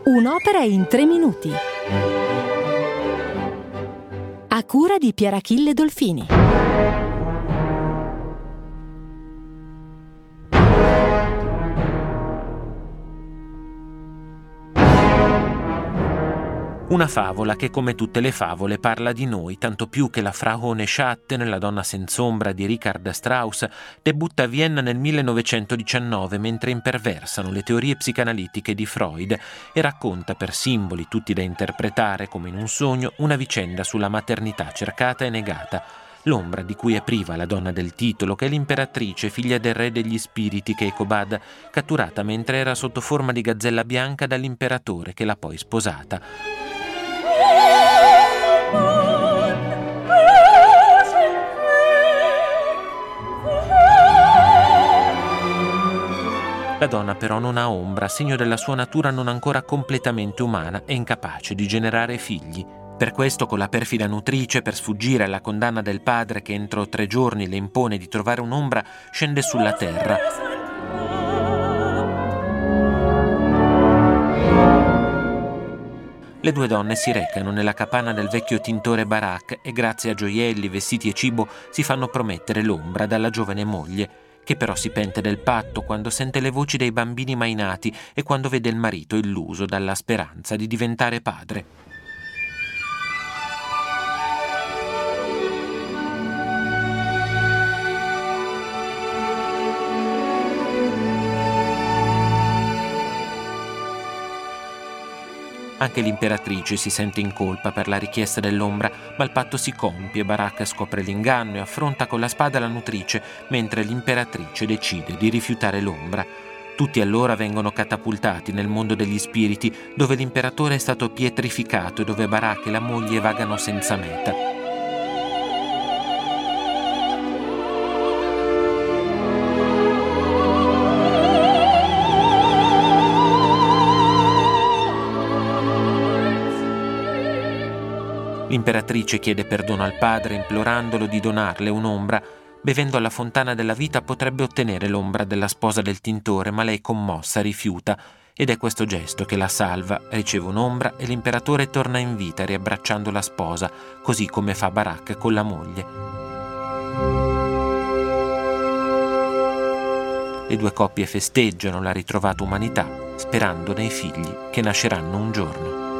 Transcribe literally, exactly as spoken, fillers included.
Un'opera in tre minuti. A cura di Pierachille Dolfini. Una favola che, come tutte le favole, parla di noi, tanto più che la Frau ohne Schatten, la donna senz'ombra di Richard Strauss, debutta a Vienna nel millenovecentodiciannove mentre imperversano le teorie psicanalitiche di Freud e racconta per simboli tutti da interpretare come in un sogno una vicenda sulla maternità cercata e negata. L'ombra di cui è priva la donna del titolo, che è l'imperatrice, figlia del re degli spiriti Kekobad, catturata mentre era sotto forma di gazzella bianca dall'imperatore che l'ha poi sposata. La donna però non ha ombra, segno della sua natura non ancora completamente umana e incapace di generare figli. Per questo, con la perfida nutrice, per sfuggire alla condanna del padre che entro tre giorni le impone di trovare un'ombra, scende sulla terra. Le due donne si recano nella capanna del vecchio tintore Barak e grazie a gioielli, vestiti e cibo si fanno promettere l'ombra dalla giovane moglie, che però si pente del patto quando sente le voci dei bambini mai nati e quando vede il marito illuso dalla speranza di diventare padre. Anche l'imperatrice si sente in colpa per la richiesta dell'ombra, ma il patto si compie, Barak scopre l'inganno e affronta con la spada la nutrice, mentre l'imperatrice decide di rifiutare l'ombra. Tutti allora vengono catapultati nel mondo degli spiriti, dove l'imperatore è stato pietrificato e dove Barak e la moglie vagano senza meta. L'imperatrice chiede perdono al padre implorandolo di donarle un'ombra. Bevendo alla fontana della vita potrebbe ottenere l'ombra della sposa del tintore, ma lei commossa rifiuta ed è questo gesto che la salva. Riceve un'ombra e l'imperatore torna in vita riabbracciando la sposa, così come fa Barak con la moglie. Le due coppie festeggiano la ritrovata umanità, sperando nei figli che nasceranno un giorno.